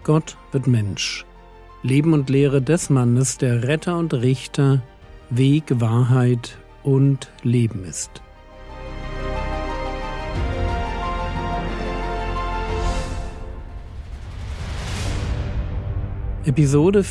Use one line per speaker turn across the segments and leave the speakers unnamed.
Gott wird Mensch. Leben und Lehre des Mannes, der Retter und Richter, Weg, Wahrheit und Leben ist. Episode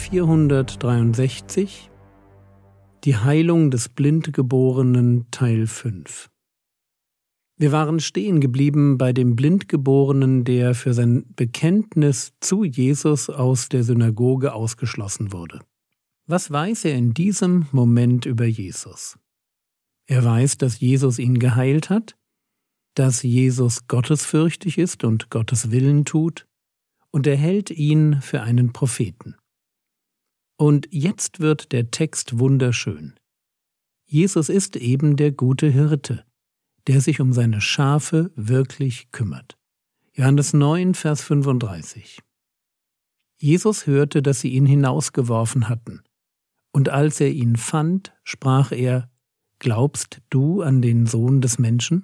463 Die Heilung des Blindgeborenen Teil 5. Wir waren stehen geblieben bei dem Blindgeborenen, der für sein Bekenntnis zu Jesus aus der Synagoge ausgeschlossen wurde. Was weiß er in diesem Moment über Jesus? Er weiß, dass Jesus ihn geheilt hat, dass Jesus gottesfürchtig ist und Gottes Willen tut, und er hält ihn für einen Propheten. Und jetzt wird der Text wunderschön. Jesus ist eben der gute Hirte, der sich um seine Schafe wirklich kümmert. Johannes 9, Vers 35. Jesus hörte, dass sie ihn hinausgeworfen hatten. Und als er ihn fand, sprach er: Glaubst du an den Sohn des Menschen?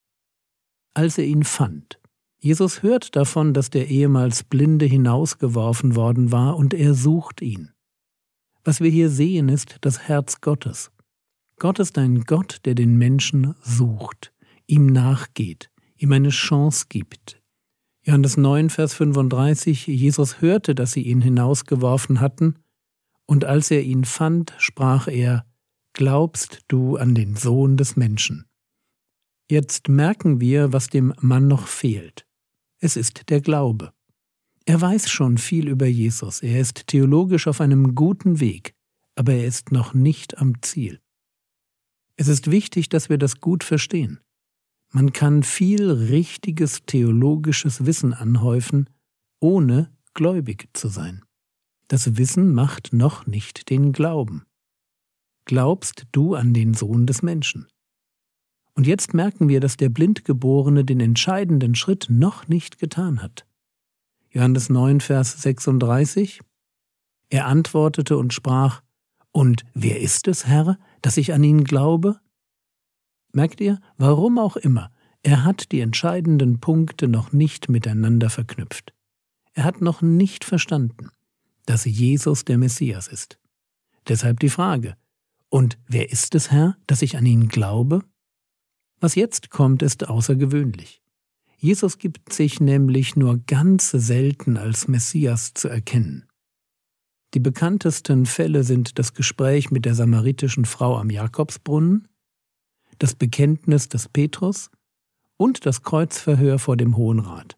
Als er ihn fand. Jesus hört davon, dass der ehemals Blinde hinausgeworfen worden war, und er sucht ihn. Was wir hier sehen, ist das Herz Gottes. Gott ist ein Gott, der den Menschen sucht, ihm nachgeht, ihm eine Chance gibt. Johannes 9, Vers 35, Jesus hörte, dass sie ihn hinausgeworfen hatten, und als er ihn fand, sprach er: Glaubst du an den Sohn des Menschen? Jetzt merken wir, was dem Mann noch fehlt. Es ist der Glaube. Er weiß schon viel über Jesus, er ist theologisch auf einem guten Weg, aber er ist noch nicht am Ziel. Es ist wichtig, dass wir das gut verstehen. Man kann viel richtiges theologisches Wissen anhäufen, ohne gläubig zu sein. Das Wissen macht noch nicht den Glauben. Glaubst du an den Sohn des Menschen? Und jetzt merken wir, dass der Blindgeborene den entscheidenden Schritt noch nicht getan hat. Johannes 9, Vers 36. Er antwortete und sprach: Und wer ist es, Herr, dass ich an ihn glaube? Merkt ihr, warum auch immer, er hat die entscheidenden Punkte noch nicht miteinander verknüpft. Er hat noch nicht verstanden, dass Jesus der Messias ist. Deshalb die Frage: Und wer ist es, Herr, dass ich an ihn glaube? Was jetzt kommt, ist außergewöhnlich. Jesus gibt sich nämlich nur ganz selten als Messias zu erkennen. Die bekanntesten Fälle sind das Gespräch mit der samaritischen Frau am Jakobsbrunnen, das Bekenntnis des Petrus und das Kreuzverhör vor dem Hohen Rat.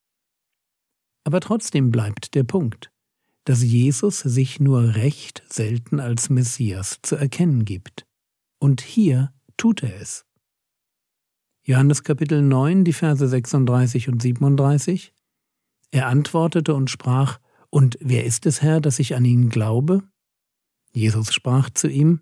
Aber trotzdem bleibt der Punkt, dass Jesus sich nur recht selten als Messias zu erkennen gibt. Und hier tut er es. Johannes Kapitel 9, die Verse 36 und 37. Er antwortete und sprach: Und wer ist es, Herr, dass ich an ihn glaube? Jesus sprach zu ihm: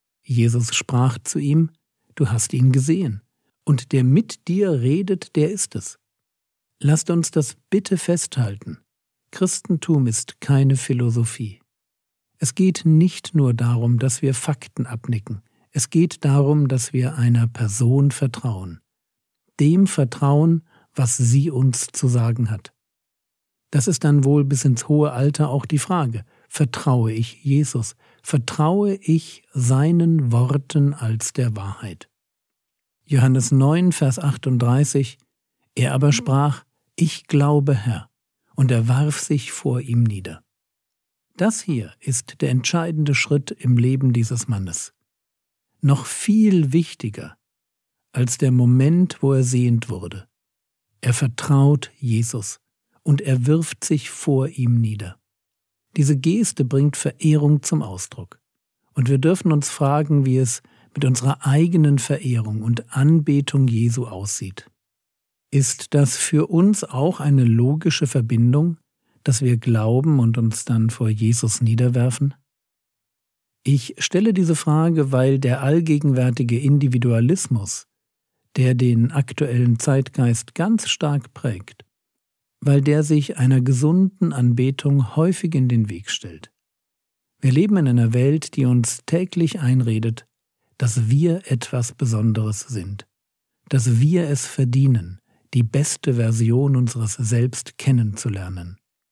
Du hast ihn gesehen, und der mit dir redet, der ist es. Lasst uns das bitte festhalten. Christentum ist keine Philosophie. Es geht nicht nur darum, dass wir Fakten abnicken. Es geht darum, dass wir einer Person vertrauen. Dem vertrauen, was sie uns zu sagen hat. Das ist dann wohl bis ins hohe Alter auch die Frage: Vertraue ich Jesus? Vertraue ich seinen Worten als der Wahrheit? Johannes 9, Vers 38. Er aber sprach: Ich glaube, Herr, und er warf sich vor ihm nieder. Das hier ist der entscheidende Schritt im Leben dieses Mannes. Noch viel wichtiger als der Moment, wo er sehend wurde. Er vertraut Jesus und er wirft sich vor ihm nieder. Diese Geste bringt Verehrung zum Ausdruck. Und wir dürfen uns fragen, wie es mit unserer eigenen Verehrung und Anbetung Jesu aussieht. Ist das für uns auch eine logische Verbindung, dass wir glauben und uns dann vor Jesus niederwerfen? Ich stelle diese Frage, weil der allgegenwärtige Individualismus, der den aktuellen Zeitgeist ganz stark prägt, weil der sich einer gesunden Anbetung häufig in den Weg stellt. Wir leben in einer Welt, die uns täglich einredet, dass wir etwas Besonderes sind, dass wir es verdienen, die beste Version unseres Selbst kennenzulernen.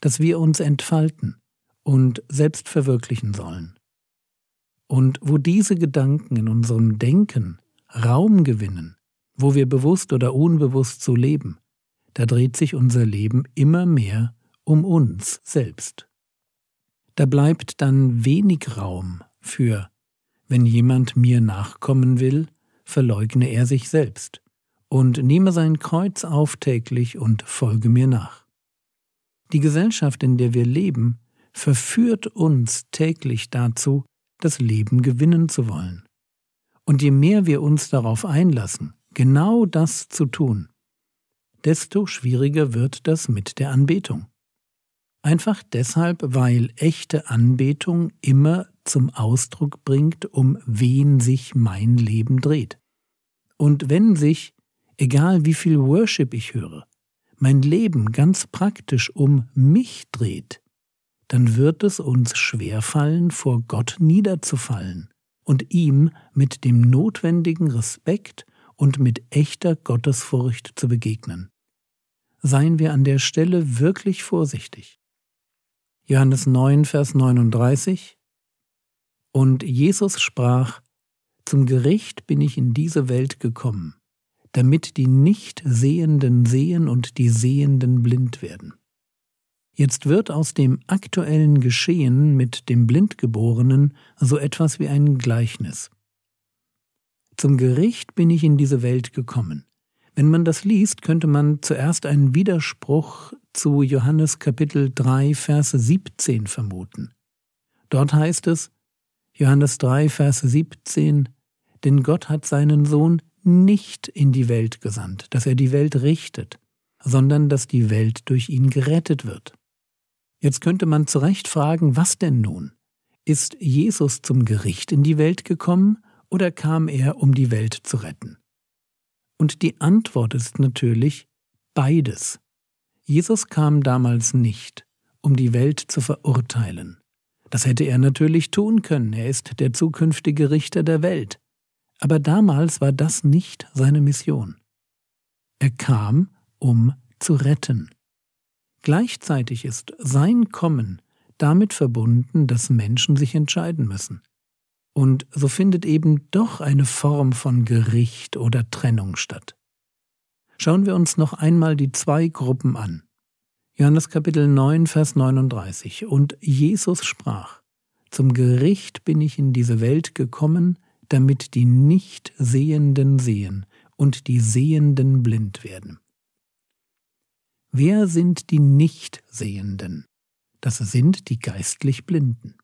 dass wir uns entfalten und selbst verwirklichen sollen. Und wo diese Gedanken in unserem Denken Raum gewinnen, wo wir bewusst oder unbewusst so leben, da dreht sich unser Leben immer mehr um uns selbst. Da bleibt dann wenig Raum für, wenn jemand mir nachkommen will, verleugne er sich selbst und nehme sein Kreuz auf täglich und folge mir nach. Die Gesellschaft, in der wir leben, verführt uns täglich dazu, das Leben gewinnen zu wollen. Und je mehr wir uns darauf einlassen, genau das zu tun, desto schwieriger wird das mit der Anbetung. Einfach deshalb, weil echte Anbetung immer zum Ausdruck bringt, um wen sich mein Leben dreht. Und wenn sich, egal wie viel Worship ich höre, mein Leben ganz praktisch um mich dreht, dann wird es uns schwerfallen, vor Gott niederzufallen und ihm mit dem notwendigen Respekt und mit echter Gottesfurcht zu begegnen. Seien wir an der Stelle wirklich vorsichtig. Johannes 9, Vers 39: Und Jesus sprach: Zum Gericht bin ich in diese Welt gekommen, damit die Nichtsehenden sehen und die Sehenden blind werden. Jetzt wird aus dem aktuellen Geschehen mit dem Blindgeborenen so etwas wie ein Gleichnis. Zum Gericht bin ich in diese Welt gekommen. Wenn man das liest, könnte man zuerst einen Widerspruch zu Johannes Kapitel 3, Vers 17 vermuten. Dort heißt es, Johannes 3, Vers 17, denn Gott hat seinen Sohn nicht in die Welt gesandt, dass er die Welt richtet, sondern dass die Welt durch ihn gerettet wird. Jetzt könnte man zu Recht fragen, was denn nun? Ist Jesus zum Gericht in die Welt gekommen oder kam er, um die Welt zu retten? Und die Antwort ist natürlich beides. Jesus kam damals nicht, um die Welt zu verurteilen. Das hätte er natürlich tun können, er ist der zukünftige Richter der Welt. Aber damals war das nicht seine Mission. Er kam, um zu retten. Gleichzeitig ist sein Kommen damit verbunden, dass Menschen sich entscheiden müssen. Und so findet eben doch eine Form von Gericht oder Trennung statt. Schauen wir uns noch einmal die zwei Gruppen an. Johannes Kapitel 9, Vers 39. Und Jesus sprach: Zum Gericht bin ich in diese Welt gekommen, damit die Nichtsehenden sehen und die Sehenden blind werden. Wer sind die Nichtsehenden? Das sind die geistlich Blinden.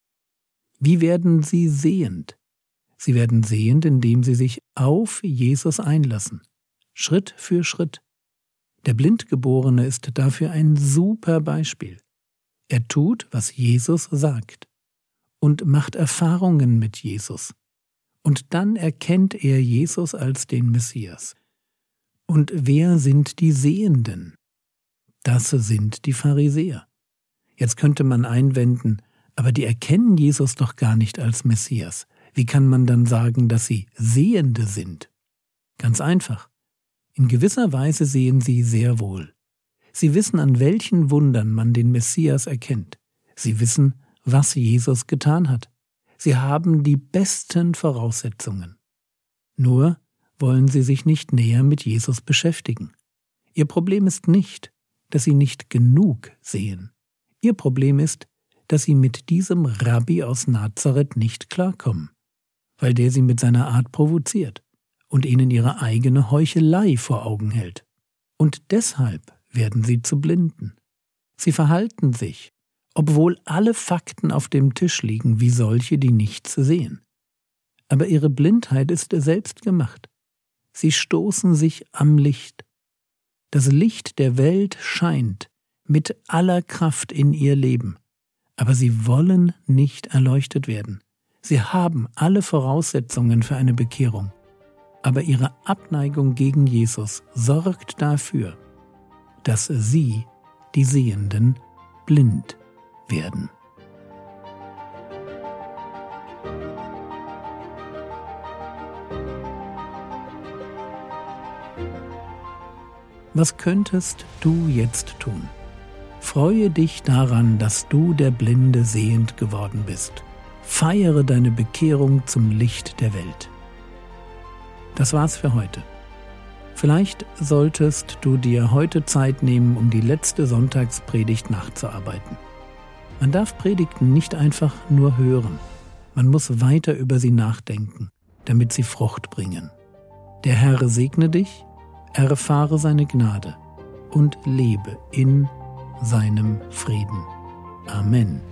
Wie werden sie sehend? Sie werden sehend, indem sie sich auf Jesus einlassen, Schritt für Schritt. Der Blindgeborene ist dafür ein super Beispiel. Er tut, was Jesus sagt und macht Erfahrungen mit Jesus. Und dann erkennt er Jesus als den Messias. Und wer sind die Sehenden? Das sind die Pharisäer. Jetzt könnte man einwenden, aber die erkennen Jesus doch gar nicht als Messias. Wie kann man dann sagen, dass sie Sehende sind? Ganz einfach. In gewisser Weise sehen sie sehr wohl. Sie wissen, an welchen Wundern man den Messias erkennt. Sie wissen, was Jesus getan hat. Sie haben die besten Voraussetzungen. Nur wollen sie sich nicht näher mit Jesus beschäftigen. Ihr Problem ist nicht, dass sie nicht genug sehen. Ihr Problem ist, dass sie mit diesem Rabbi aus Nazareth nicht klarkommen, weil der sie mit seiner Art provoziert und ihnen ihre eigene Heuchelei vor Augen hält. Und deshalb werden sie zu Blinden. Sie verhalten sich, obwohl alle Fakten auf dem Tisch liegen, wie solche, die nichts sehen. Aber ihre Blindheit ist selbst gemacht. Sie stoßen sich am Licht. Das Licht der Welt scheint mit aller Kraft in ihr Leben. Aber sie wollen nicht erleuchtet werden. Sie haben alle Voraussetzungen für eine Bekehrung. Aber ihre Abneigung gegen Jesus sorgt dafür, dass sie, die Sehenden, blind werden. Was könntest du jetzt tun? Freue dich daran, dass du der Blinde sehend geworden bist. Feiere deine Bekehrung zum Licht der Welt. Das war's für heute. Vielleicht solltest du dir heute Zeit nehmen, um die letzte Sonntagspredigt nachzuarbeiten. Man darf Predigten nicht einfach nur hören. Man muss weiter über sie nachdenken, damit sie Frucht bringen. Der Herr segne dich, erfahre seine Gnade und lebe in seinem Frieden. Amen.